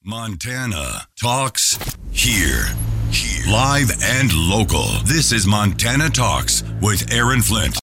Montana Talks here. Live and local. This is Montana Talks with Aaron Flint.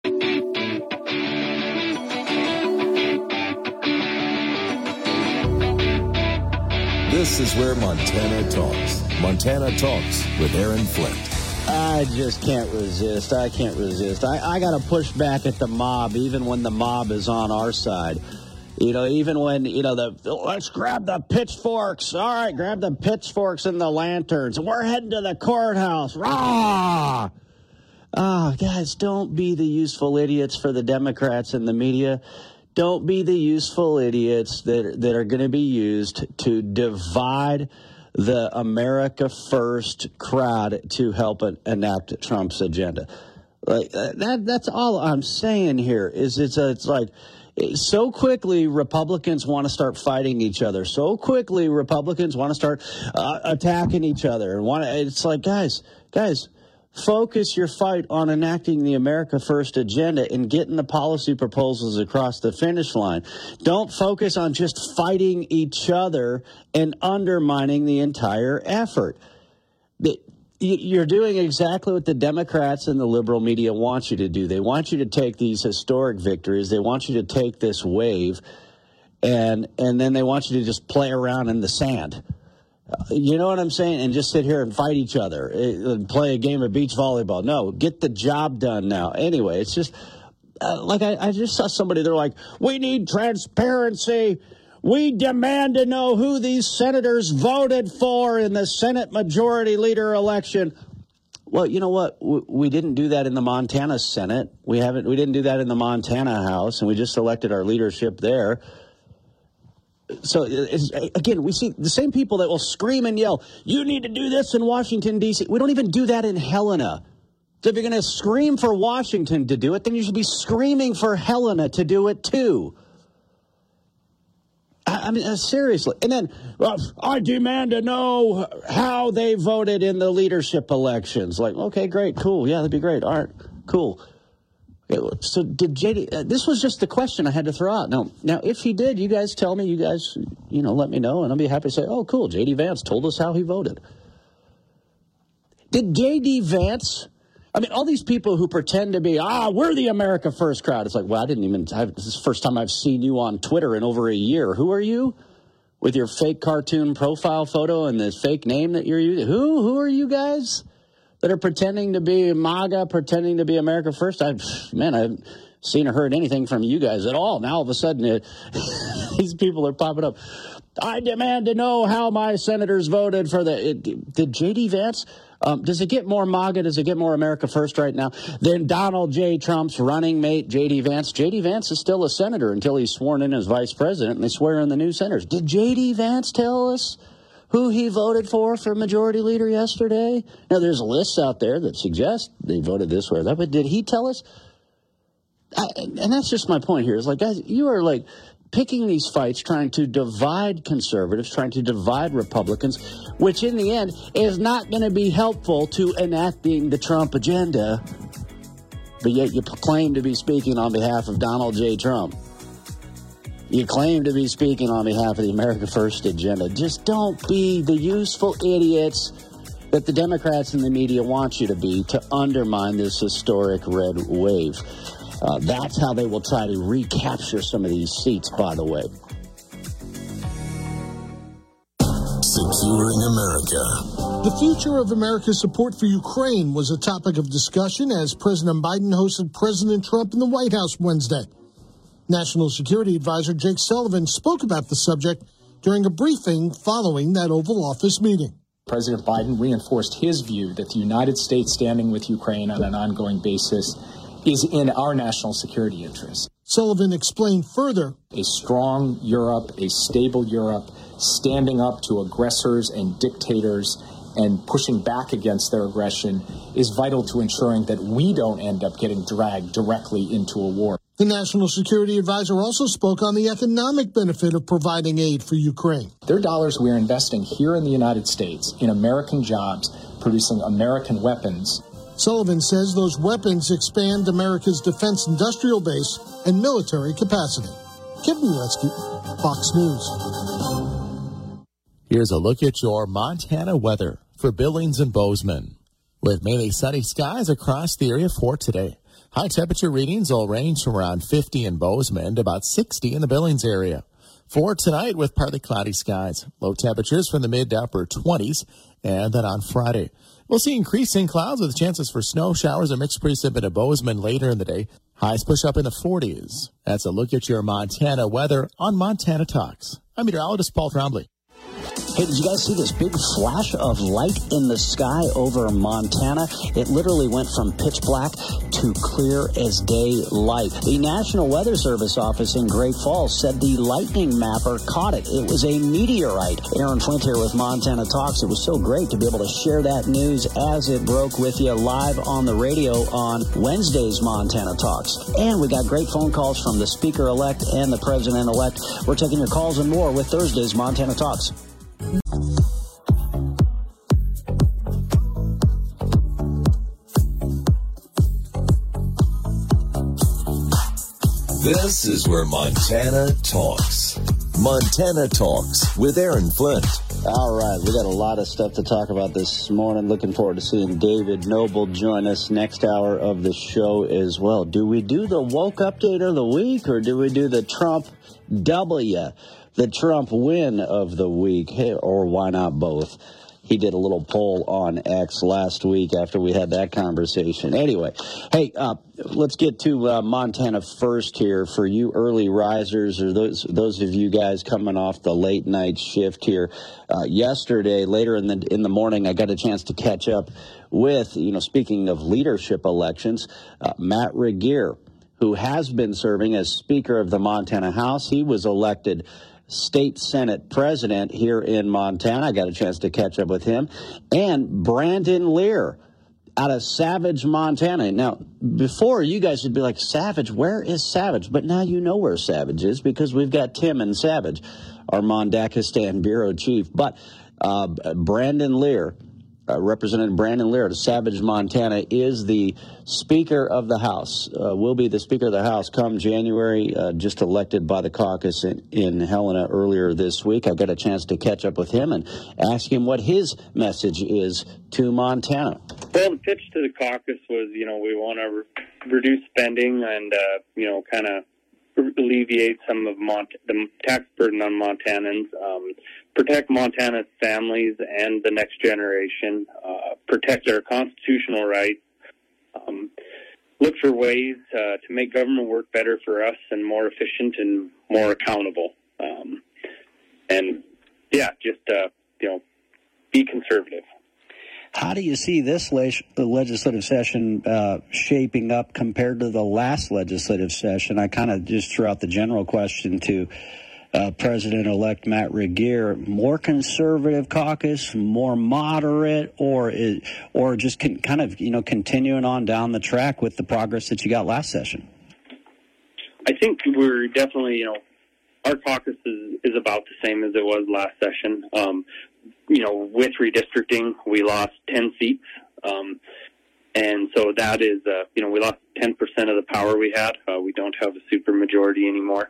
This is where Montana talks. Montana Talks with Aaron Flint. I just can't resist. I can't resist. I got to push back at the mob, even when the mob is on our side. You know, even when, let's grab the pitchforks. All right, grab the pitchforks and the lanterns. We're heading to the courthouse. Rah! Guys, don't be the useful idiots for the Democrats and the media. Don't be the useful idiots that are going to be used to divide the America First crowd to help enact Trump's agenda. Like that's all I'm saying here. It's like so quickly Republicans want to start fighting each other. So quickly Republicans want to start attacking each other and it's like guys. Focus your fight on enacting the America First agenda and getting the policy proposals across the finish line. Don't focus on just fighting each other and undermining the entire effort. You're doing exactly what the Democrats and the liberal media want you to do. They want you to take these historic victories. They want you to take this wave, and then they want you to just play around in the sand. You know what I'm saying? And just sit here and fight each other and play a game of beach volleyball. No, get the job done now. Anyway, it's just I just saw somebody, they're like, we need transparency. We demand to know who these senators voted for in the Senate Majority Leader election. Well, you know what? We didn't do that in the Montana Senate. We didn't do that in the Montana House, and we just elected our leadership there. So, again, we see the same people that will scream and yell, you need to do this in Washington, D.C. We don't even do that in Helena. So if you're going to scream for Washington to do it, then you should be screaming for Helena to do it, too. I mean, seriously. And then, I demand to know how they voted in the leadership elections. Like, okay, great, cool. Yeah, that'd be great. All right, cool. So did JD, this was just the question I had to throw out. Now, if he did, you guys tell me, let me know, and I'll be happy to say, oh, cool, J.D. Vance told us how he voted. Did J.D. Vance, all these people who pretend to be, we're the America First crowd. It's like, well, this is the first time I've seen you on Twitter in over a year. Who are you? With your fake cartoon profile photo and this fake name that you're using? Who are you guys that are pretending to be MAGA, pretending to be America First? I haven't seen or heard anything from you guys at all. Now, all of a sudden, these people are popping up. I demand to know how my senators voted for did J.D. Vance, does it get more MAGA, does it get more America First right now than Donald J. Trump's running mate, J.D. Vance? J.D. Vance is still a senator until he's sworn in as vice president, and they swear in the new senators. Did J.D. Vance tell us who he voted for majority leader yesterday? Now, there's lists out there that suggest they voted this way or that, but did he tell us? And that's just my point here. It's like, guys, you are like picking these fights, trying to divide conservatives, trying to divide Republicans, which in the end is not going to be helpful to enacting the Trump agenda. But yet you claim to be speaking on behalf of Donald J. Trump. You claim to be speaking on behalf of the America First agenda. Just don't be the useful idiots that the Democrats and the media want you to be to undermine this historic red wave. That's how they will try to recapture some of these seats, by the way. Securing America. The future of America's support for Ukraine was a topic of discussion as President Biden hosted President Trump in the White House Wednesday. National Security Advisor Jake Sullivan spoke about the subject during a briefing following that Oval Office meeting. President Biden reinforced his view that the United States standing with Ukraine on an ongoing basis is in our national security interests. Sullivan explained further. A strong Europe, a stable Europe, standing up to aggressors and dictators and pushing back against their aggression is vital to ensuring that we don't end up getting dragged directly into a war. The National Security Advisor also spoke on the economic benefit of providing aid for Ukraine. Their dollars we are investing here in the United States in American jobs, producing American weapons. Sullivan says those weapons expand America's defense industrial base and military capacity. Kevin Uretsky, Fox News. Here's a look at your Montana weather for Billings and Bozeman. With mainly sunny skies across the area for today. High temperature readings will range from around 50 in Bozeman to about 60 in the Billings area. For tonight, with partly cloudy skies, low temperatures from the mid to upper 20s, and then on Friday, we'll see increasing clouds with chances for snow showers and mixed precip at Bozeman later in the day. Highs push up in the 40s. That's a look at your Montana weather on Montana Talks. I'm meteorologist Paul Trombley. Hey, did you guys see this big flash of light in the sky over Montana? It literally went from pitch black to clear as day light. The National Weather Service office in Great Falls said the lightning mapper caught it. It was a meteorite. Aaron Flint here with Montana Talks. It was so great to be able to share that news as it broke with you live on the radio on Wednesday's Montana Talks. And we got great phone calls from the Speaker-elect and the President-elect. We're taking your calls and more with Thursday's Montana Talks. This is where Montana talks. Montana Talks with Aaron Flint. All right, we got a lot of stuff to talk about this morning. Looking forward to seeing David Noble join us next hour of the show as well. Do we do the woke update of the week, or do we do the Trump W, the Trump win of the week? Hey, or why not both? He did a little poll on X last week after we had that conversation. Anyway, hey, let's get to Montana first here. For you early risers, or those of you guys coming off the late night shift here, yesterday, later in the morning, I got a chance to catch up with, speaking of leadership elections, Matt Regier, who has been serving as Speaker of the Montana House. He was elected State Senate President here in Montana. I got a chance to catch up with him. And Brandon Lear out of Savage, Montana. Now, before, you guys would be like, Savage, where is Savage? But now you know where Savage is, because we've got Tim and Savage, our Mondakistan Bureau Chief. But Brandon Lear, Representative Brandon Lear of Savage, Montana, is the Speaker of the House, will be the Speaker of the House come January, just elected by the caucus in Helena earlier this week. I got a chance to catch up with him and ask him what his message is to Montana. Well, the pitch to the caucus was, we want to reduce spending and, kind of alleviate some of the tax burden on Montanans, protect Montana's families and the next generation, protect our constitutional rights, look for ways to make government work better for us and more efficient and more accountable. Be conservative. How do you see this legislative session shaping up compared to the last legislative session? I kind of just threw out the general question to President-elect Matt Regier. More conservative caucus, more moderate, or just continuing on down the track with the progress that you got last session? I think we're definitely, our caucus is about the same as it was last session. With redistricting, we lost 10 seats. And so that is, we lost 10% of the power we had. We don't have a supermajority anymore.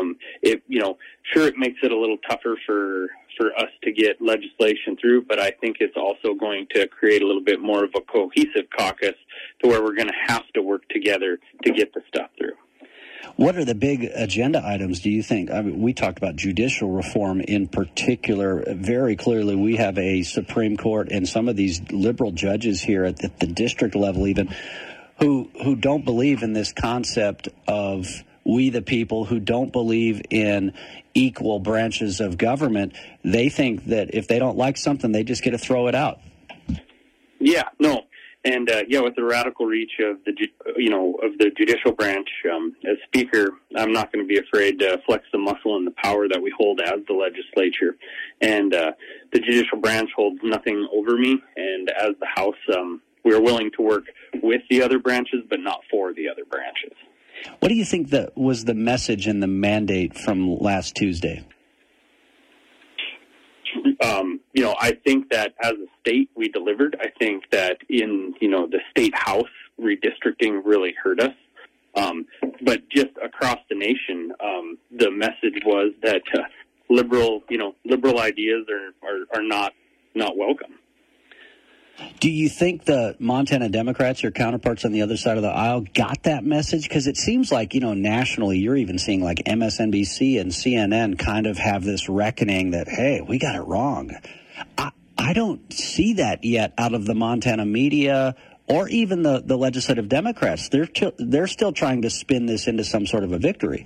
It makes it a little tougher for us to get legislation through, but I think it's also going to create a little bit more of a cohesive caucus to where we're going to have to work together to get the stuff through. What are the big agenda items, do you think? I mean, we talked about judicial reform in particular. Very clearly, we have a Supreme Court and some of these liberal judges here at the district level even who don't believe in this concept of we the people, who don't believe in equal branches of government. They think that if they don't like something, they just get to throw it out. Yeah, no. And, with the radical reach of the judicial branch, as Speaker, I'm not going to be afraid to flex the muscle and the power that we hold as the legislature. And the judicial branch holds nothing over me. And as the House, we're willing to work with the other branches, but not for the other branches. What do you think that was the message and the mandate from last Tuesday? I think that as a state, we delivered. I think that in, the state house, redistricting really hurt us. But just across the nation, the message was that liberal ideas are not welcome. Do you think the Montana Democrats, your counterparts on the other side of the aisle, got that message? Because it seems like, nationally, you're even seeing like MSNBC and CNN kind of have this reckoning that, hey, we got it wrong. I don't see that yet out of the Montana media or even the legislative Democrats. They're still trying to spin this into some sort of a victory.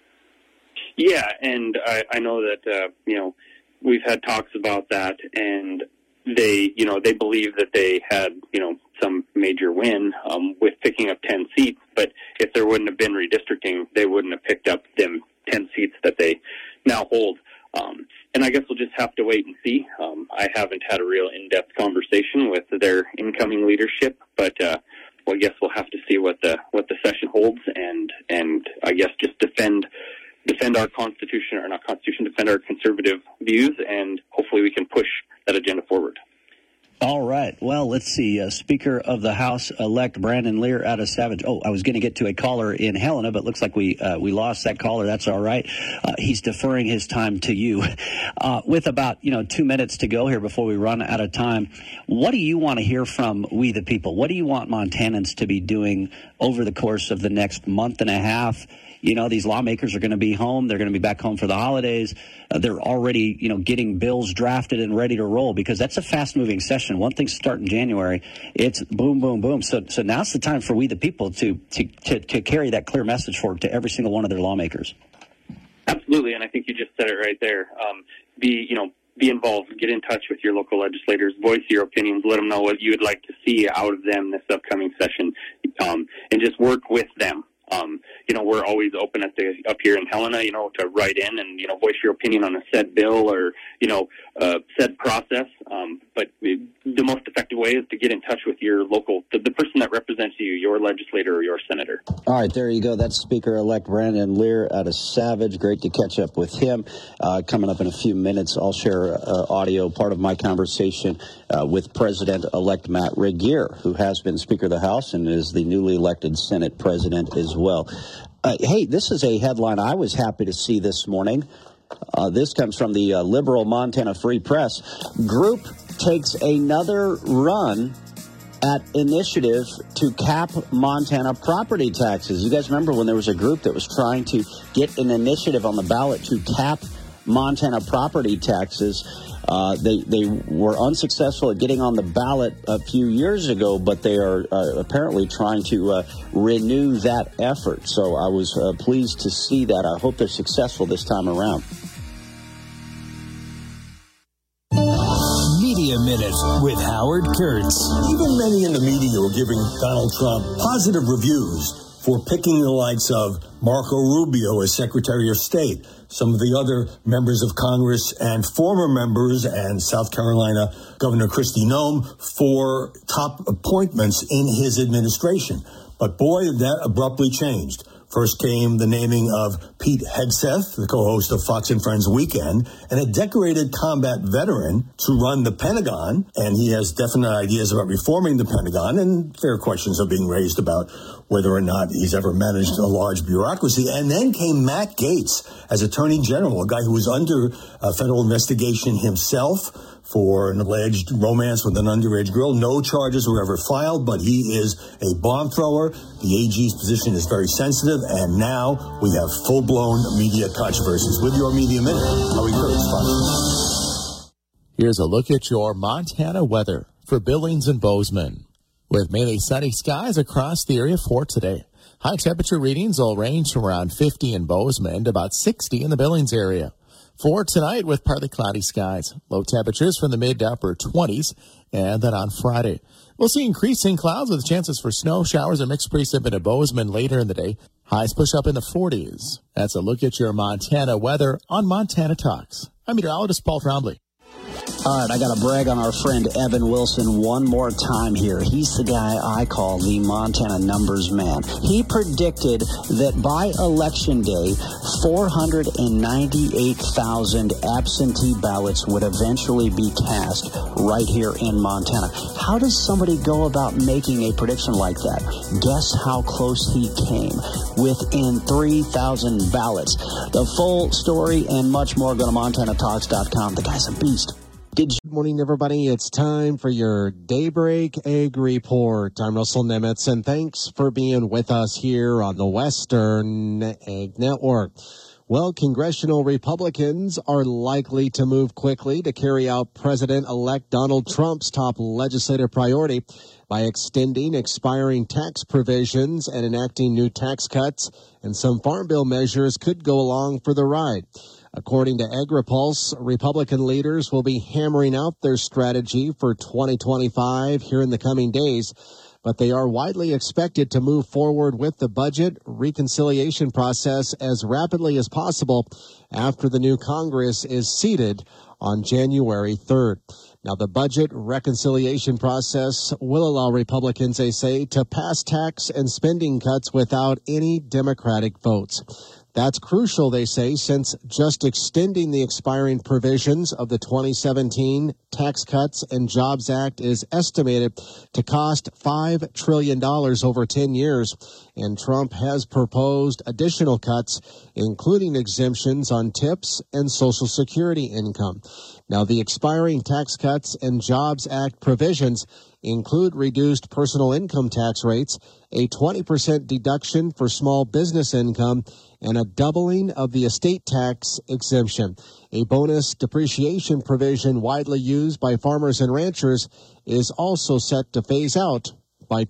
Yeah, and I know that, we've had talks about that, and they believe that they had, some major win with picking up 10 seats, but if there wouldn't have been redistricting, they wouldn't have picked up them 10 seats that they now hold. And I guess we'll just have to wait and see. I haven't had a real in-depth conversation with their incoming leadership, but I guess we'll have to see what the session holds, and I guess just defend our Constitution, or not Constitution, defend our conservative views, and hopefully we can push that agenda forward. All right. Well, let's see. Speaker of the House-elect Brandon Lear out of Savage. Oh, I was going to get to a caller in Helena, but looks like we lost that caller. That's all right. He's deferring his time to you. With about 2 minutes to go here before we run out of time, what do you want to hear from we the people? What do you want Montanans to be doing over the course of the next month and a half? These lawmakers are going to be home. They're going to be back home for the holidays. They're already, getting bills drafted and ready to roll, because that's a fast-moving session. One thing's starting in January. It's boom, boom, boom. So now's the time for we the people to carry that clear message forward to every single one of their lawmakers. Absolutely, and I think you just said it right there. Be involved. Get in touch with your local legislators. Voice your opinions. Let them know what you would like to see out of them this upcoming session, and just work with them. We're always open up here in Helena, to write in and, voice your opinion on a said bill or, said process. But the most effective way is to get in touch with your local, the person that represents you, your legislator or your senator. All right, there you go. That's Speaker-elect Brandon Lear out of Savage. Great to catch up with him. Coming up in a few minutes, I'll share audio, part of my conversation with President-elect Matt Regier, who has been Speaker of the House and is the newly elected Senate President as well. Hey, this is a headline I was happy to see this morning. This comes from the liberal Montana Free Press. Group takes another run at initiative to cap Montana property taxes. You guys remember when there was a group that was trying to get an initiative on the ballot to cap Montana property taxes? They were unsuccessful at getting on the ballot a few years ago, but they are apparently trying to renew that effort. So I was pleased to see that. I hope they're successful this time around. Media Minute with Howard Kurtz. Even many in the media were giving Donald Trump positive reviews for picking the likes of Marco Rubio as Secretary of State, some of the other members of Congress and former members, and South Carolina Governor Kristi Noem for top appointments in his administration. But boy, that abruptly changed. First came the naming of Pete Hegseth, the co-host of Fox and Friends Weekend, and a decorated combat veteran to run the Pentagon. And he has definite ideas about reforming the Pentagon, and fair questions are being raised about whether or not he's ever managed a large bureaucracy. And then came Matt Gaetz as Attorney General, a guy who was under a federal investigation himself for an alleged romance with an underage girl. No charges were ever filed, but he is a bomb thrower. The AG's position is very sensitive, and now we have full-blown media controversies. With your Media Minute, Howard Kurtz. Here's a look at your Montana weather for Billings and Bozeman. With mainly sunny skies across the area for today. High temperature readings will range from around 50 in Bozeman to about 60 in the Billings area. For tonight, with partly cloudy skies, low temperatures from the mid to upper 20s, and then on Friday, we'll see increasing clouds with chances for snow showers and mixed precip in Bozeman later in the day. Highs push up in the 40s. That's a look at your Montana weather on Montana Talks. I'm meteorologist Paul Trombley. All right, I got to brag on our friend Evan Wilson one more time here. He's the guy I call the Montana numbers man. He predicted that by Election Day, 498,000 absentee ballots would eventually be cast right here in Montana. How does somebody go about making a prediction like that? Guess how close he came. Within 3,000 ballots. The full story and much more, go to MontanaTalks.com. The guy's a beast. Good morning, everybody. It's time for your Daybreak Ag Report. I'm Russell Nemitz, and thanks for being with us here on the Western Ag Network. Well, congressional Republicans are likely to move quickly to carry out President-elect Donald Trump's top legislative priority by extending expiring tax provisions and enacting new tax cuts, and some Farm Bill measures could go along for the ride. According to AgriPulse, Republican leaders will be hammering out their strategy for 2025 here in the coming days, but they are widely expected to move forward with the budget reconciliation process as rapidly as possible after the new Congress is seated on January 3rd. Now, the budget reconciliation process will allow Republicans, they say, to pass tax and spending cuts without any Democratic votes. That's crucial, they say, since just extending the expiring provisions of the 2017 Tax Cuts and Jobs Act is estimated to cost $5 trillion over 10 years. And Trump has proposed additional cuts, including exemptions on tips and Social Security income. Now, the expiring Tax Cuts and Jobs Act provisions include reduced personal income tax rates, a 20% deduction for small business income, and a doubling of the estate tax exemption. A bonus depreciation provision widely used by farmers and ranchers is also set to phase out by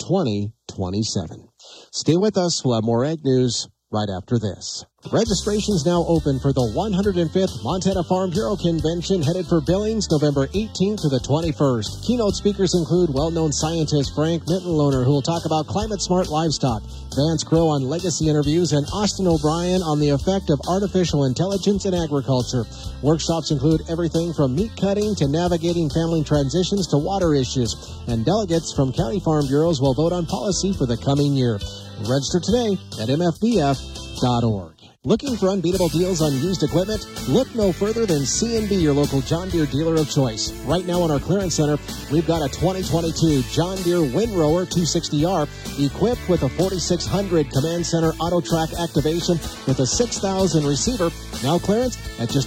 2027. Stay with us. We'll have more Ag News right after this. Registration is now open for the 105th Montana Farm Bureau Convention headed for Billings November 18th to the 21st. Keynote speakers include well-known scientist Frank Mittenlohner, who will talk about climate-smart livestock, Vance Crowe on legacy interviews, and Austin O'Brien on the effect of artificial intelligence in agriculture. Workshops include everything from meat cutting to navigating family transitions to water issues. And delegates from county farm bureaus will vote on policy for the coming year. Register today at mfbf.org. Looking for unbeatable deals on used equipment? Look no further than C&B, your local John Deere dealer of choice. Right now in our clearance center, we've got a 2022 John Deere Windrower 260R equipped with a 4600 Command Center Auto Track activation with a 6000 receiver, now clearance at just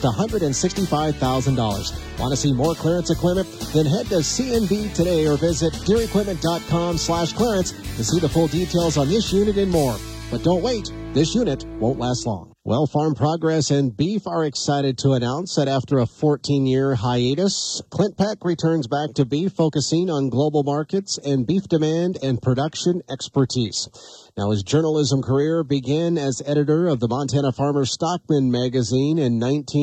$165,000. Want to see more clearance equipment? Then head to C&B today or visit DeereEquipment.com/clearance to see the full details on this unit and more. But don't wait. This unit won't last long. Well, Farm Progress and Beef are excited to announce that after a 14-year hiatus, Clint Peck returns back to beef, focusing on global markets and beef demand and production expertise. Now, his journalism career began as editor of the Montana Farmer Stockman magazine in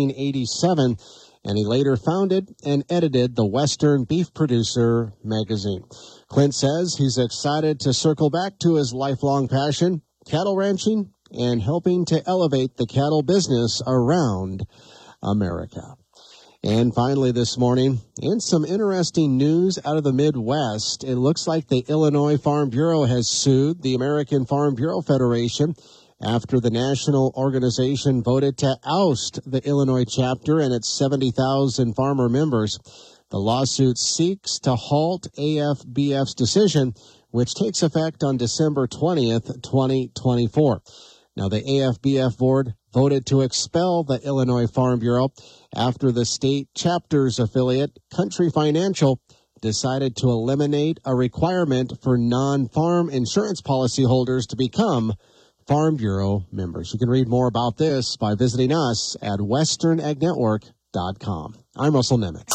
1987, and he later founded and edited the Western Beef Producer magazine. Clint says he's excited to circle back to his lifelong passion, cattle ranching, and helping to elevate the cattle business around America. And finally this morning, in some interesting news out of the Midwest, it looks like the Illinois Farm Bureau has sued the American Farm Bureau Federation after the national organization voted to oust the Illinois chapter and its 70,000 farmer members. The lawsuit seeks to halt AFBF's decision, which takes effect on December 20th, 2024. Now, the AFBF board voted to expel the Illinois Farm Bureau after the state chapter's affiliate, Country Financial, decided to eliminate a requirement for non-farm insurance policyholders to become Farm Bureau members. You can read more about this by visiting us at westernagnetwork.com. I'm Russell Nemitz.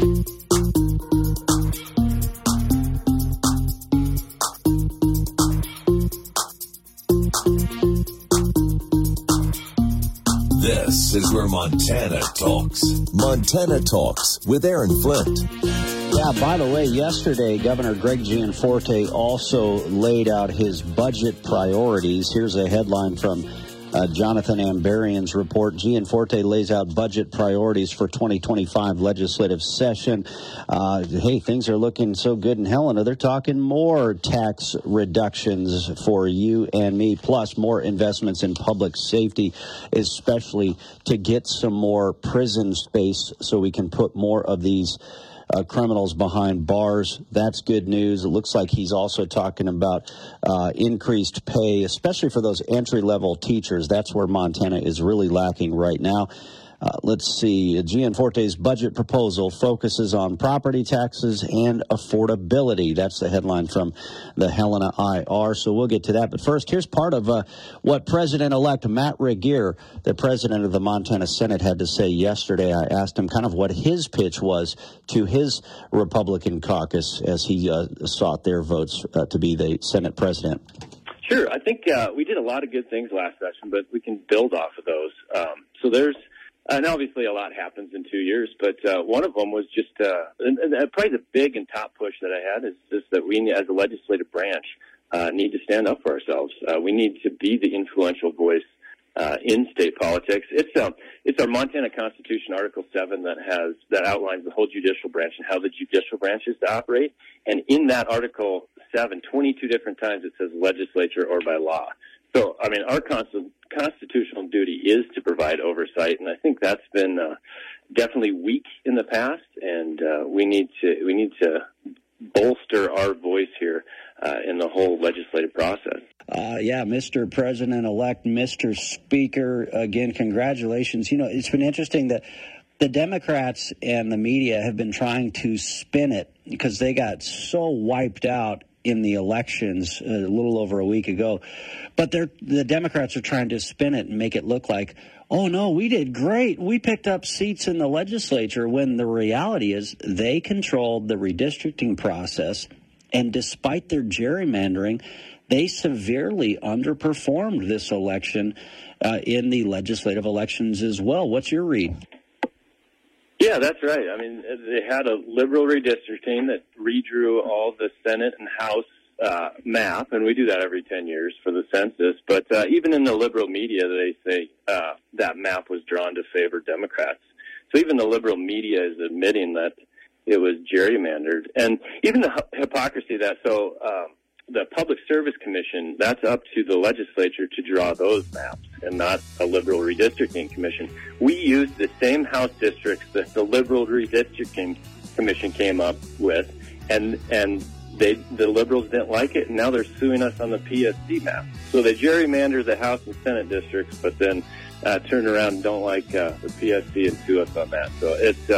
This is where Montana talks. Montana Talks with Aaron Flint. Yeah, by the way, yesterday, Governor Greg Gianforte also laid out his budget priorities. Here's a headline from Jonathan Ambarian's report. Gianforte lays out budget priorities for 2025 legislative session. Hey, things are looking so good in Helena. They're talking more tax reductions for you and me, plus more investments in public safety, especially to get some more prison space so we can put more of these criminals behind bars. That's good news. It looks like he's also talking about increased pay, especially for those entry-level teachers. That's where Montana is really lacking right now. Let's see. Gianforte's budget proposal focuses on property taxes and affordability. That's the headline from the Helena IR. So we'll get to that. But first, here's part of what President-elect Matt Regier, the president of the Montana Senate, had to say yesterday. I asked him kind of what his pitch was to his Republican caucus as he sought their votes to be the Senate president. Sure. I think we did a lot of good things last session, but we can build off of those. So there's and obviously a lot happens in 2 years, but one of them was just, and probably the big and top push that I had is just that we, as a legislative branch, need to stand up for ourselves. We need to be the influential voice in state politics. It's our Montana Constitution, Article 7, that outlines the whole judicial branch and how the judicial branch is to operate. And in that Article 7, 22 different times it says legislature or by law. So, I mean, our constitutional duty is to provide oversight, and I think that's been definitely weak in the past, and we need to bolster our voice here in the whole legislative process. Yeah, Mr. President-elect, Mr. Speaker, again, congratulations. You know, it's been interesting that the Democrats and the media have been trying to spin it because they got so wiped out in the elections a little over a week ago. But the Democrats are trying to spin it and make it look like, oh, no, we did great. We picked up seats in the legislature, when the reality is they controlled the redistricting process. And despite their gerrymandering, they severely underperformed this election in the legislative elections as well. What's your read? Yeah, that's right. I mean, they had a liberal redistricting that redrew all the Senate and House map, and we do that every 10 years for the census. But even in the liberal media, they say that map was drawn to favor Democrats. So even the liberal media is admitting that it was gerrymandered. And even the hypocrisy that, the Public Service Commission, that's up to the legislature to draw those maps and not a liberal redistricting commission. We used the same House districts that the liberal redistricting commission came up with, and the liberals didn't like it, and now they're suing us on the PSC map. So they gerrymander the House and Senate districts, but then turn around and don't like the PSC and sue us on that. So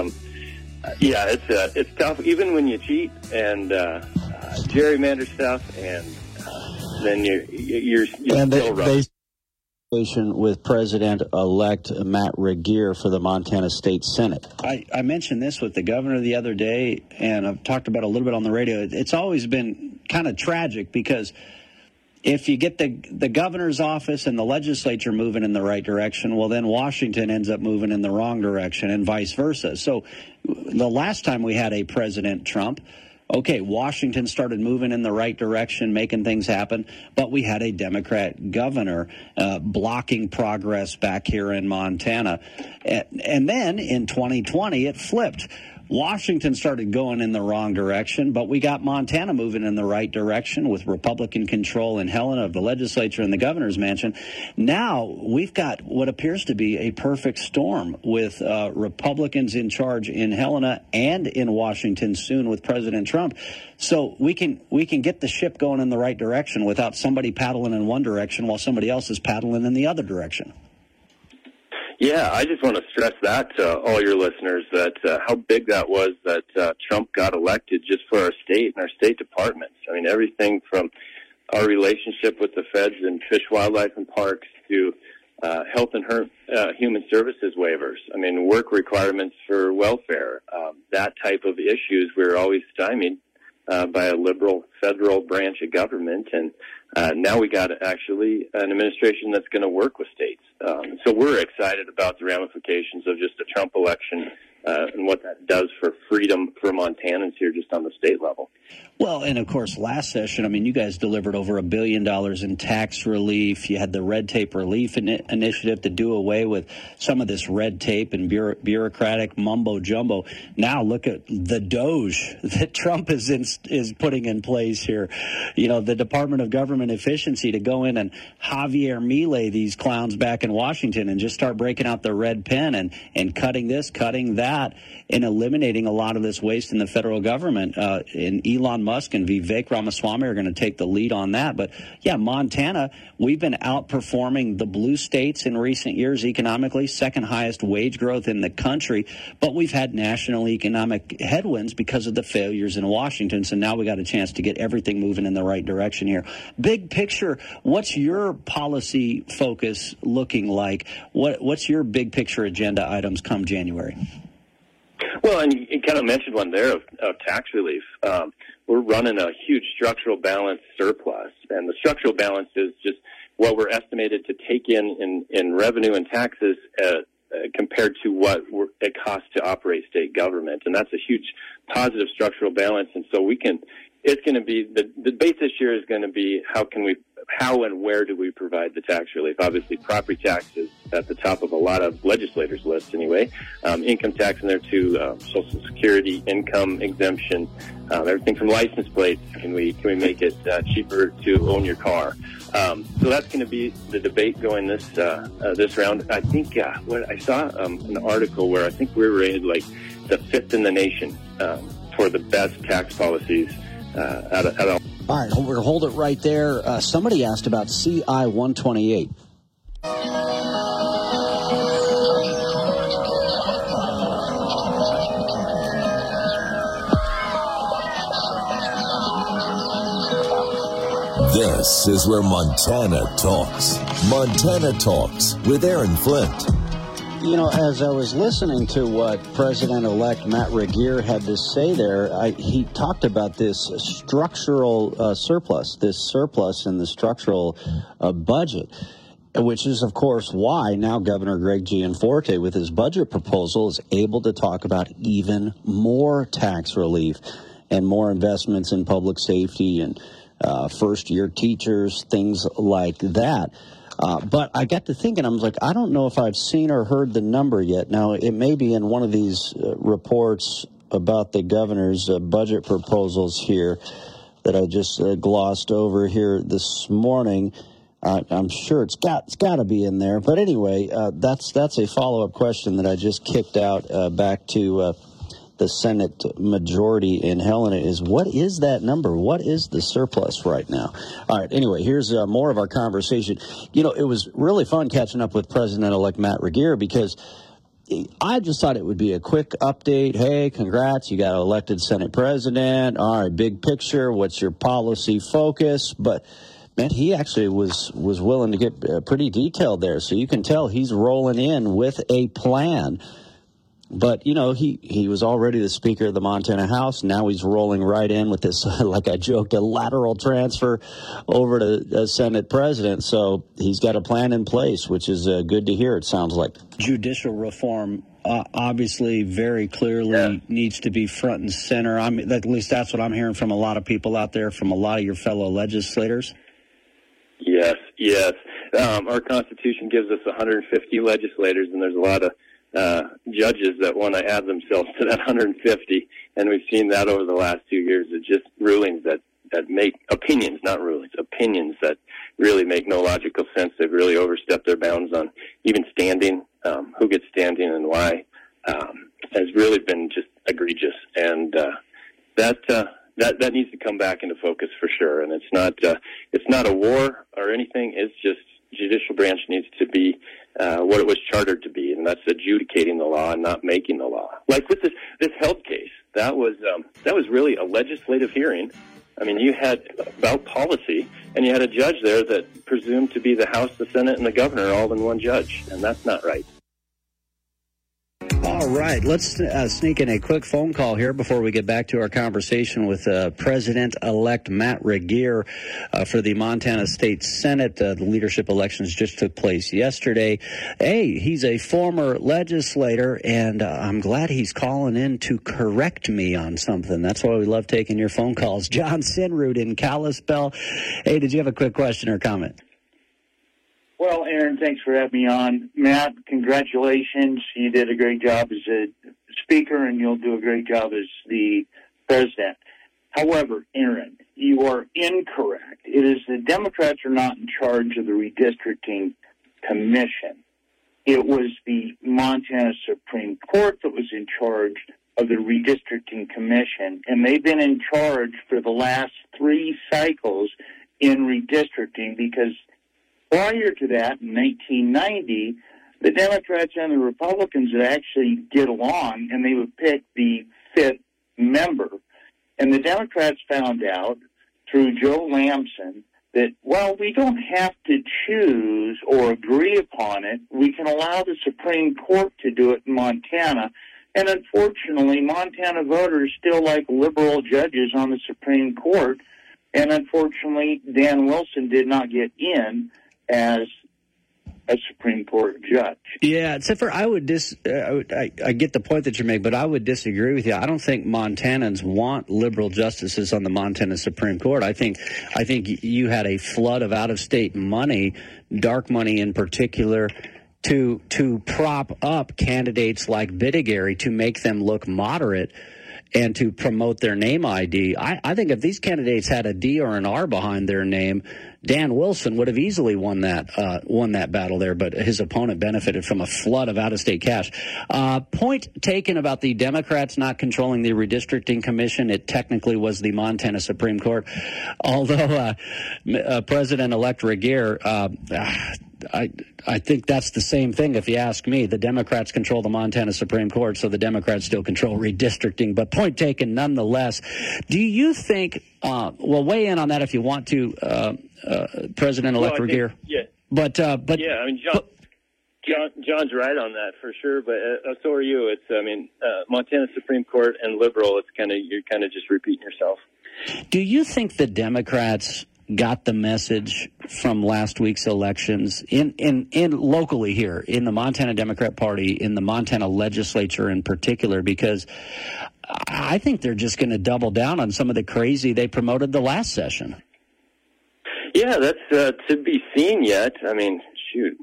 it's tough, even when you cheat and gerrymander stuff, and then you're still wrong. With President-elect Matt Regier for the Montana State Senate. I mentioned this with the governor the other day, and I've talked about it a little bit on the radio. It's always been kind of tragic because if you get the governor's office and the legislature moving in the right direction, well, then Washington ends up moving in the wrong direction and vice versa. So the last time we had a President Trump, okay, Washington started moving in the right direction, making things happen, but we had a Democrat governor blocking progress back here in Montana. And then in 2020, it flipped. Washington started going in the wrong direction, but we got Montana moving in the right direction with Republican control in Helena of the legislature and the governor's mansion. Now we've got what appears to be a perfect storm with Republicans in charge in Helena and in Washington soon with President Trump. So we can get the ship going in the right direction without somebody paddling in one direction while somebody else is paddling in the other direction. Yeah, I just want to stress that to all your listeners, that how big that was that Trump got elected just for our state and our state departments. I mean, everything from our relationship with the feds and Fish, Wildlife, and Parks to health and human services waivers. I mean, work requirements for welfare, that type of issues. We were always stymied by a liberal federal branch of government, and now we got actually an administration that's going to work with states. So we're excited about the ramifications of just a Trump election and what that does for freedom for Montanans here just on the state level. Well, and of course, last session, I mean, you guys delivered over $1 billion in tax relief. You had the red tape relief initiative to do away with some of this red tape and bureaucratic mumbo jumbo. Now look at the DOGE that Trump is putting in place here. You know, the Department of Government Efficiency to go in and Javier Milei these clowns back in Washington and just start breaking out the red pen and cutting this, cutting that, and eliminating a lot of this waste in the federal government. And Elon Musk and Vivek Ramaswamy are going to take the lead on that. But, yeah, Montana, we've been outperforming the blue states in recent years economically, second highest wage growth in the country. But we've had national economic headwinds because of the failures in Washington. So now we got a chance to get everything moving in the right direction here. Big picture, what's your policy focus looking like? What's your big picture agenda items come January? Well, and you kind of mentioned one there of tax relief. We're running a huge structural balance surplus, and the structural balance is just what we're estimated to take in revenue and taxes compared to what it costs to operate state government, and that's a huge positive structural balance. And so it's going to be the debate this year is going to be how and where do we provide the tax relief? Obviously, property tax is at the top of a lot of legislators' lists anyway. Income tax in there too, Social Security, income exemption, everything from license plates. Can we make it cheaper to own your car? So that's going to be the debate going this round. I think what I saw an article where I think we were rated like the 5th in the nation for the best tax policies out of. All right, we'll hold it right there. Somebody asked about CI 128. This is where Montana talks. Montana Talks with Aaron Flint. You know, as I was listening to what President-elect Matt Regier had to say there, he talked about this structural surplus, this surplus in the structural budget, which is, of course, why now Governor Greg Gianforte, with his budget proposal, is able to talk about even more tax relief and more investments in public safety and first-year teachers, things like that. But I got to thinking, I was like, I don't know if I've seen or heard the number yet. Now, it may be in one of these reports about the governor's budget proposals here that I just glossed over here this morning. I'm sure it's got to be in there. But anyway, that's a follow-up question that I just kicked out back to the Senate majority in Helena is, what is that number? What is the surplus right now? All right, anyway, here's more of our conversation. You know, it was really fun catching up with President-elect Matt Regier because I just thought it would be a quick update. Hey, congrats, you got elected Senate president. All right, big picture, what's your policy focus? But man, he actually was willing to get pretty detailed there. So you can tell he's rolling in with a plan. But, you know, he was already the Speaker of the Montana House. Now he's rolling right in with this, like I joked, a lateral transfer over to Senate President. So he's got a plan in place, which is good to hear, it sounds like. Judicial reform obviously very clearly needs to be front and center. At least that's what I'm hearing from a lot of people out there, from a lot of your fellow legislators. Yes. Our Constitution gives us 150 legislators, and there's a lot of judges that want to add themselves to that 150, and we've seen that over the last 2 years. It's just rulings that make opinions, not rulings, opinions that really make no logical sense. They've really overstepped their bounds on even standing, who gets standing and why, has really been just egregious. And that needs to come back into focus for sure. And it's not a war or anything. It's just judicial branch needs to be what it was chartered to be, and that's adjudicating the law and not making the law. Like with this health case, that was really a legislative hearing. I mean, you had about policy, and you had a judge there that presumed to be the House, the Senate, and the governor all in one judge, and that's not right. All All right, let's sneak in a quick phone call here before we get back to our conversation with President-elect Matt Regier for the Montana State Senate. The leadership elections just took place yesterday. Hey, he's a former legislator, and I'm glad he's calling in to correct me on something. That's why we love taking your phone calls. John Sinrud in Kalispell. Hey, did you have a quick question or comment? Well, Aaron, thanks for having me on. Matt, congratulations. You did a great job as a speaker, and you'll do a great job as the president. However, Aaron, you are incorrect. It is the Democrats are not in charge of the redistricting commission. It was the Montana Supreme Court that was in charge of the redistricting commission, and they've been in charge for the last 3 cycles in redistricting because prior to that, in 1990, the Democrats and the Republicans would actually get along, and they would pick the 5th member. And the Democrats found out through Joe Lamson that, well, we don't have to choose or agree upon it. We can allow the Supreme Court to do it in Montana. And unfortunately, Montana voters still like liberal judges on the Supreme Court. And unfortunately, Dan Wilson did not get in as a Supreme Court judge. Yeah, except for I get the point that you make, but I would disagree with you. I don't think Montanans want liberal justices on the Montana Supreme Court. I think you had a flood of out-of-state money, dark money in particular, to prop up candidates like Bittigary to make them look moderate and to promote their name ID. I think if these candidates had a D or an R behind their name, Dan Wilson would have easily won that battle there, but his opponent benefited from a flood of out-of-state cash. Point taken about the Democrats not controlling the redistricting commission. It technically was the Montana Supreme Court, although President-elect Regier, I think that's the same thing if you ask me. The Democrats control the Montana Supreme Court, so the Democrats still control redistricting. But point taken nonetheless. Do you think, weigh in on that if you want to, President-elect Regier. Yeah. But yeah, I mean, John's right on that for sure, but so are you. It's, Montana Supreme Court and liberal, you're kind of just repeating yourself. Do you think the Democrats got the message from last week's elections in locally here in the Montana Democrat Party, in the Montana legislature in particular? Because I think they're just going to double down on some of the crazy they promoted the last session. Yeah, that's to be seen yet. I mean, shoot.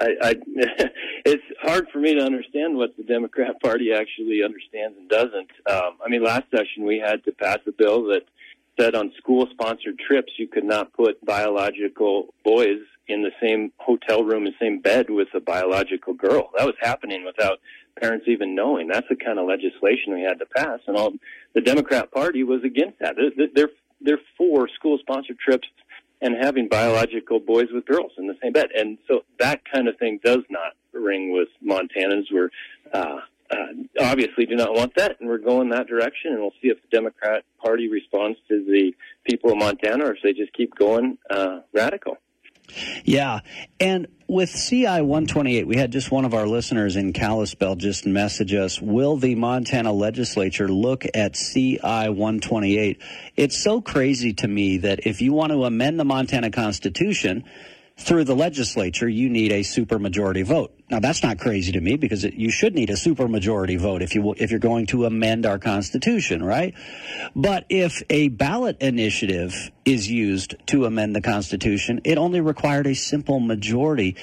It's hard for me to understand what the Democrat Party actually understands and doesn't. Last session we had to pass a bill that said on school-sponsored trips you could not put biological boys in the same hotel room and same bed with a biological girl. That was happening without parents even knowing. That's the kind of legislation we had to pass, and the Democrat Party was against that. They're for school-sponsored trips and having biological boys with girls in the same bed. And so that kind of thing does not ring with Montanans. We're obviously do not want that, and we're going that direction, and we'll see if the Democrat Party responds to the people of Montana or if they just keep going radical. Yeah, and with CI 128, we had just one of our listeners in Kalispell just message us, will the Montana legislature look at CI 128? It's so crazy to me that if you want to amend the Montana Constitution through the legislature, you need a supermajority vote. Now, that's not crazy to me because you should need a supermajority vote if you're going to amend our Constitution, right? But if a ballot initiative is used to amend the Constitution, it only required a simple majority.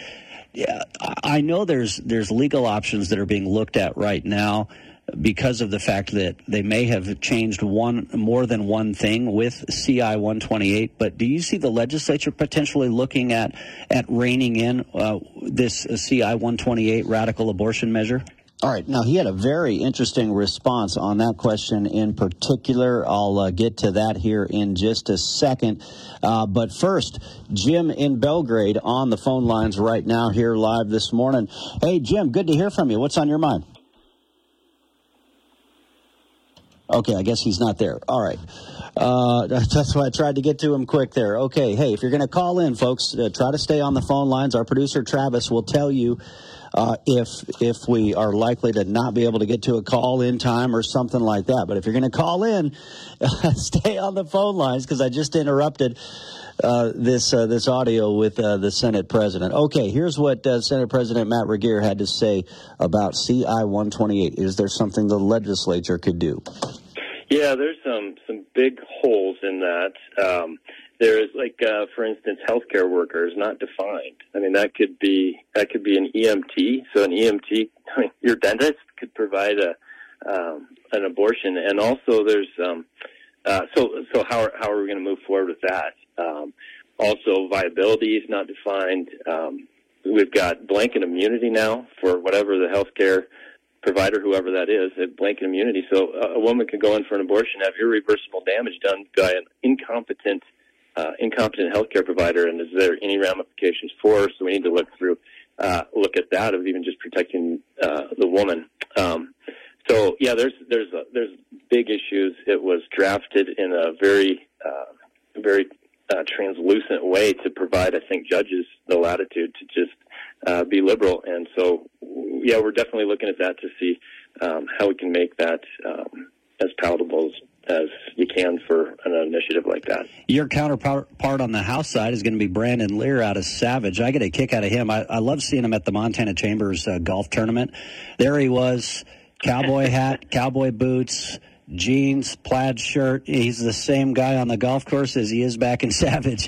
I know there's legal options that are being looked at right now because of the fact that they may have changed more than one thing with CI 128. But do you see the legislature potentially looking at reining in this CI 128 radical abortion measure? All right. Now, he had a very interesting response on that question in particular. I'll get to that here in just a second. But first, Jim in Belgrade on the phone lines right now here live this morning. Hey, Jim, good to hear from you. What's on your mind? Okay, I guess he's not there. All right. That's why I tried to get to him quick there. Okay, hey, if you're going to call in, folks, try to stay on the phone lines. Our producer, Travis, will tell you if we are likely to not be able to get to a call in time or something like that. But if you're going to call in, stay on the phone lines, because I just interrupted this audio with the Senate President. Okay, here's what Senate President Matt Regier had to say about CI 128. Is there something the legislature could do? Yeah, there's some big holes in that. There is, like, for instance, healthcare workers not defined. I mean, that could be an EMT. So an EMT, your dentist could provide an abortion, and also there's so how are we going to move forward with that? Also, viability is not defined. We've got blanket immunity now for whatever the healthcare provider, whoever that is, a blanket immunity. So a woman can go in for an abortion, have irreversible damage done by an incompetent healthcare provider, and is there any ramifications for her? So we need to look at that of even just protecting the woman. So yeah, there's big issues. It was drafted in a very translucent way to provide, I think, judges the latitude to just be liberal. And so yeah, we're definitely looking at that to see how we can make that as palatable as you can for an initiative like that. Your counterpart on the House side is going to be Brandon Lear out of Savage. I get a kick out of him. I love seeing him at the Montana Chambers golf tournament. There he was, cowboy hat, cowboy boots, jeans, plaid shirt. He's the same guy on the golf course as he is back in Savage.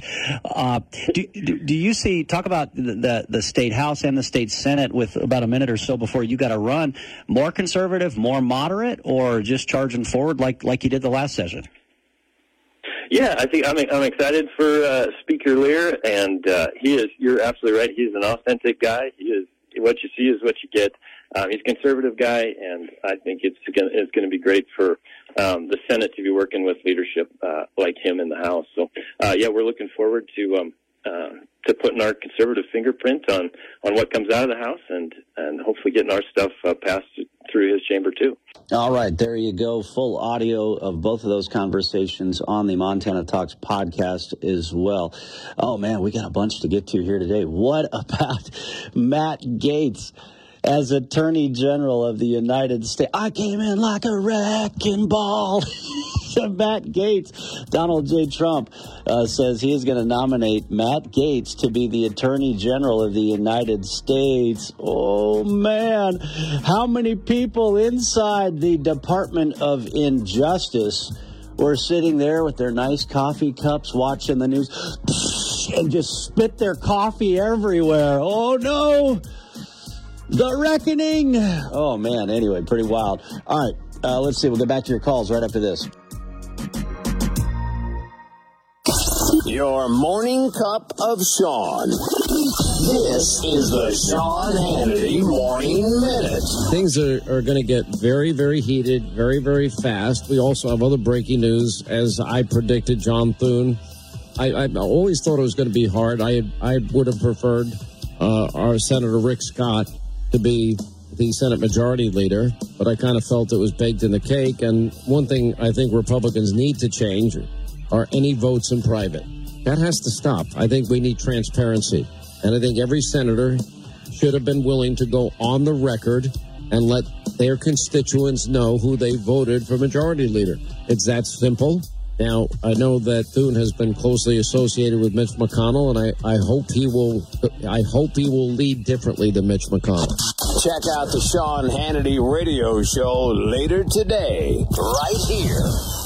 Do you see, talk about the state House and the state Senate with about a minute or so before you got to run, more conservative, more moderate, or just charging forward like you did the last session? Yeah, I think I'm excited for Speaker Lear, and he is. You're absolutely right. He's an authentic guy. He is. What you see is what you get. He's a conservative guy, and I think it's going to be great for the Senate to be working with leadership like him in the House. So, yeah, we're looking forward to putting our conservative fingerprint on what comes out of the House, and hopefully getting our stuff passed through his chamber too. All right, there you go. Full audio of both of those conversations on the Montana Talks podcast as well. Oh man, we got a bunch to get to here today. What about Matt Gaetz as Attorney General of the United States? I came in like a wrecking ball. Matt Gaetz. Donald J. Trump says he is going to nominate Matt Gaetz to be the Attorney General of the United States. Oh, man. How many people inside the Department of Injustice were sitting there with their nice coffee cups watching the news and just spit their coffee everywhere? Oh, no. The reckoning. Oh, man. Anyway, pretty wild. All right. Let's see. We'll get back to your calls right after this. Your morning cup of Sean. This is the Sean Hannity Morning Minute. Things are going to get very, very heated, very, very fast. We also have other breaking news. As I predicted, John Thune. I always thought it was going to be hard. I would have preferred our Senator Rick Scott to be the Senate Majority Leader, but I kind of felt it was baked in the cake. And one thing I think Republicans need to change are any votes in private. That has to stop. I think we need transparency. And I think every senator should have been willing to go on the record and let their constituents know who they voted for Majority Leader. It's that simple. Now, I know that Thune has been closely associated with Mitch McConnell, and I hope he will lead differently than Mitch McConnell. Check out the Sean Hannity radio show later today, right here.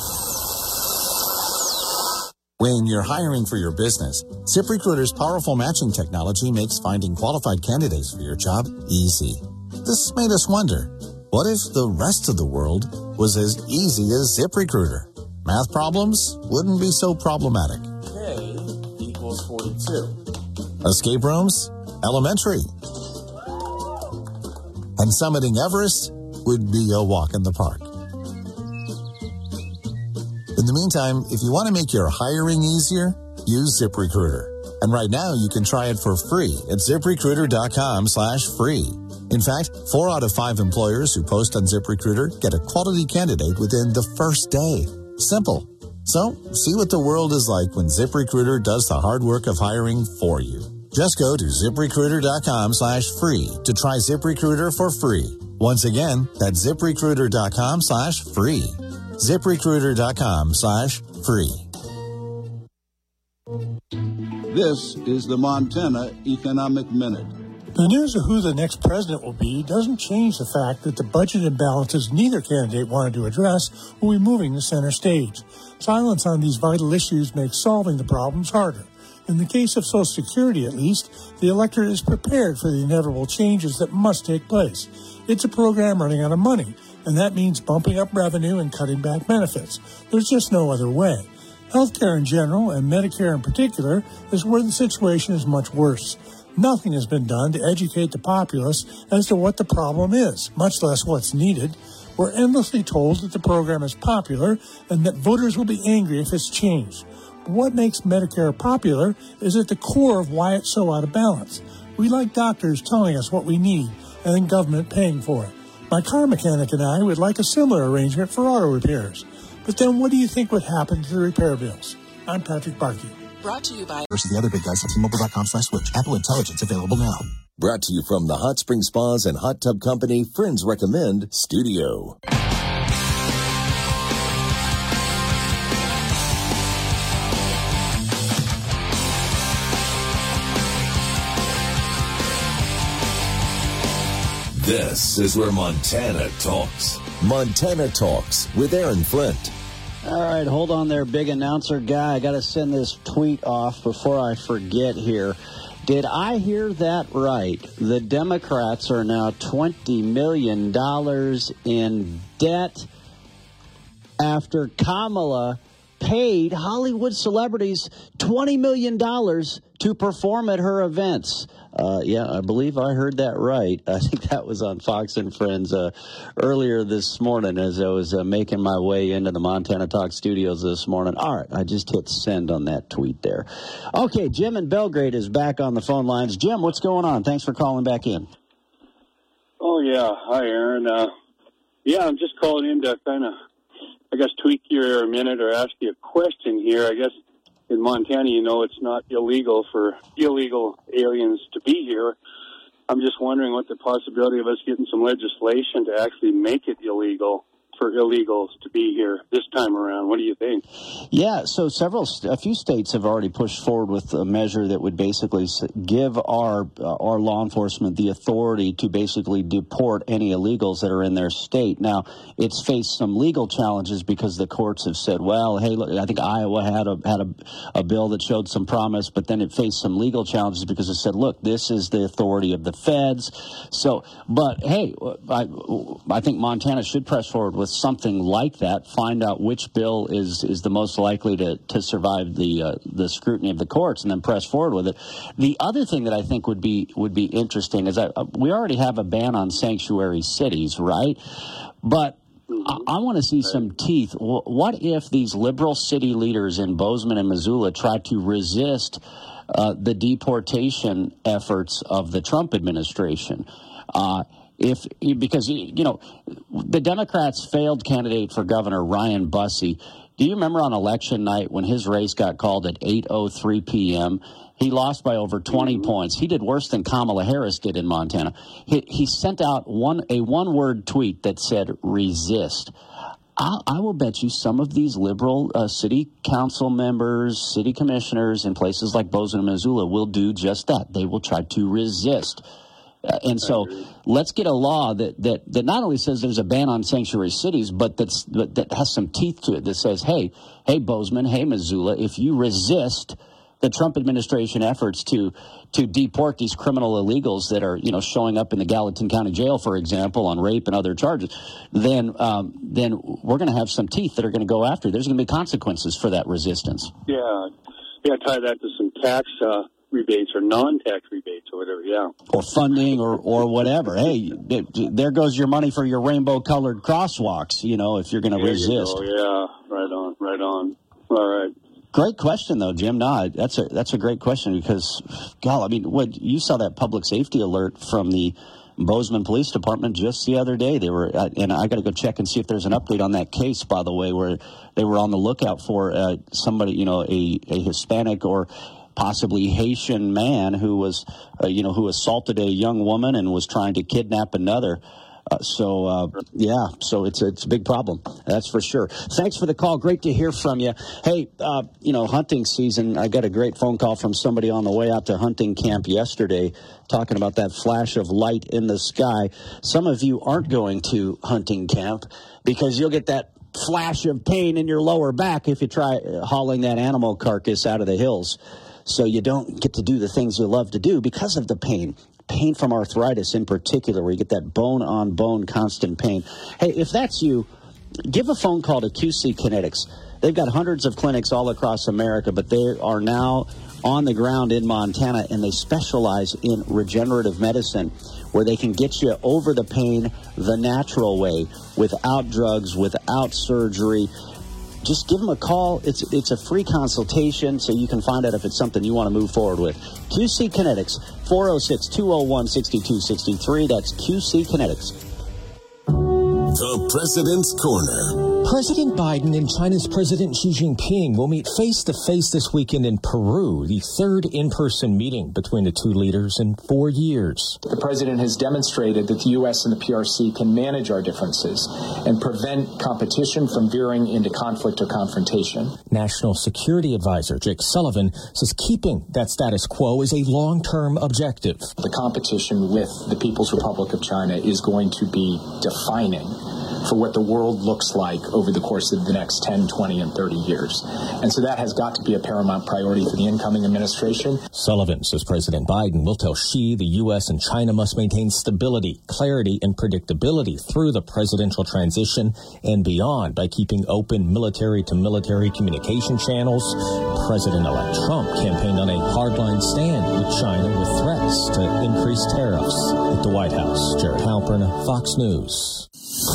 When you're hiring for your business, ZipRecruiter's powerful matching technology makes finding qualified candidates for your job easy. This made us wonder, what if the rest of the world was as easy as ZipRecruiter? Math problems wouldn't be so problematic. K equals 42. Escape rooms? Elementary. And summiting Everest would be a walk in the park. In the meantime, if you want to make your hiring easier, use ZipRecruiter. And right now, you can try it for free at ZipRecruiter.com/free. In fact, 4 out of 5 employers who post on ZipRecruiter get a quality candidate within the first day. Simple. So, see what the world is like when ZipRecruiter does the hard work of hiring for you. Just go to ZipRecruiter.com/free to try ZipRecruiter for free. Once again, that's ZipRecruiter.com/free. ZipRecruiter.com/free. This is the Montana Economic Minute. The news of who the next president will be doesn't change the fact that the budget imbalances neither candidate wanted to address will be moving to center stage. Silence on these vital issues makes solving the problems harder. In the case of Social Security, at least, the electorate is prepared for the inevitable changes that must take place. It's a program running out of money, and that means bumping up revenue and cutting back benefits. There's just no other way. Healthcare in general, and Medicare in particular, is where the situation is much worse. Nothing has been done to educate the populace as to what the problem is, much less what's needed. We're endlessly told that the program is popular and that voters will be angry if it's changed. But what makes Medicare popular is at the core of why it's so out of balance. We like doctors telling us what we need and then government paying for it. My car mechanic and I would like a similar arrangement for auto repairs. But then what do you think would happen to the repair bills? I'm Patrick Barkey. Brought to you by versus the other big guys at T-Mobile.com/switch. Apple Intelligence available now. Brought to you from the Hot Spring Spas and Hot Tub Company Friends Recommend Studio. This is where Montana talks. Montana Talks with Aaron Flint. All right, hold on there, big announcer guy. I got to send this tweet off before I forget here. Did I hear that right? The Democrats are now $20 million in debt after Kamala paid Hollywood celebrities $20 million to perform at her events. Yeah, I believe I heard that right. I think that was on Fox and Friends earlier this morning as I was making my way into the Montana Talk studios this morning. All right, I just hit send on that tweet there. Okay, Jim in Belgrade is back on the phone lines. Jim, what's going on? Thanks for calling back in. Oh, yeah. Hi, Aaron. Yeah, I'm just calling in to kind of, I guess, tweak your minute or ask you a question here. I guess in Montana, you know, it's not illegal for illegal aliens to be here. I'm just wondering what the possibility of us getting some legislation to actually make it illegal for illegals to be here this time around. What do you think? Yeah, so a few states have already pushed forward with a measure that would basically give our law enforcement the authority to basically deport any illegals that are in their state. Now, it's faced some legal challenges because the courts have said, well, hey, look, I think Iowa had a bill that showed some promise, but then it faced some legal challenges because it said, look, this is the authority of the feds. So, but hey, I think Montana should press forward with something like that, find out which bill is the most likely to survive the scrutiny of the courts, and then press forward with it. The other thing that I think would be interesting is we already have a ban on sanctuary cities, right? But I want to see some teeth. What if these liberal city leaders in Bozeman and Missoula try to resist the deportation efforts of the Trump administration? Because, you know, the Democrats' failed candidate for governor, Ryan Busse, do you remember on election night when his race got called at 8:03 p.m.? He lost by over 20 points. He did worse than Kamala Harris did in Montana. He sent out a one-word tweet that said, resist. I will bet you some of these liberal city council members, city commissioners in places like Bozeman and Missoula will do just that. They will try to resist. And so let's get a law that not only says there's a ban on sanctuary cities, but that has some teeth to it, that says, hey, Bozeman, hey, Missoula, if you resist the Trump administration efforts to deport these criminal illegals that are, you know, showing up in the Gallatin County Jail, for example, on rape and other charges, then we're going to have some teeth that are going to go after. There's going to be consequences for that resistance. Yeah, tie that to some tax rebates or non-tax rebates or whatever, yeah. Or funding or whatever. Hey, there goes your money for your rainbow-colored crosswalks, you know, if you're going to resist. Oh, yeah, right on. All right. Great question, though, Jim. No, that's a great question because, God, I mean, you saw that public safety alert from the Bozeman Police Department just the other day. They were, and I got to go check and see if there's an update on that case, by the way, where they were on the lookout for somebody, you know, a Hispanic or possibly Haitian man who was, who assaulted a young woman and was trying to kidnap another. So it's a big problem. That's for sure. Thanks for the call. Great to hear from you. Hey, hunting season, I got a great phone call from somebody on the way out to hunting camp yesterday talking about that flash of light in the sky. Some of you aren't going to hunting camp because you'll get that flash of pain in your lower back if you try hauling that animal carcass out of the hills. So you don't get to do the things you love to do because of the pain. Pain from arthritis in particular, where you get that bone-on-bone constant pain. Hey, if that's you, give a phone call to QC Kinetics. They've got hundreds of clinics all across America, but they are now on the ground in Montana, and they specialize in regenerative medicine, where they can get you over the pain the natural way, without drugs, without surgery. Just give them a call. It's a free consultation, so you can find out if it's something you want to move forward with. QC Kinetics, 406-201-6263. That's QC Kinetics. The President's Corner. President Biden and China's President Xi Jinping will meet face-to-face this weekend in Peru, the third in-person meeting between the two leaders in 4 years. The president has demonstrated that the U.S. and the PRC can manage our differences and prevent competition from veering into conflict or confrontation. National Security Advisor Jake Sullivan says keeping that status quo is a long-term objective. The competition with the People's Republic of China is going to be defining for what the world looks like over the course of the next 10, 20, and 30 years. And so that has got to be a paramount priority for the incoming administration. Sullivan says President Biden will tell Xi the U.S. and China must maintain stability, clarity, and predictability through the presidential transition and beyond by keeping open military-to-military communication channels. President-elect Trump campaigned on a hardline stand with China with threats to increase tariffs. At the White House, Jared Halpern, Fox News.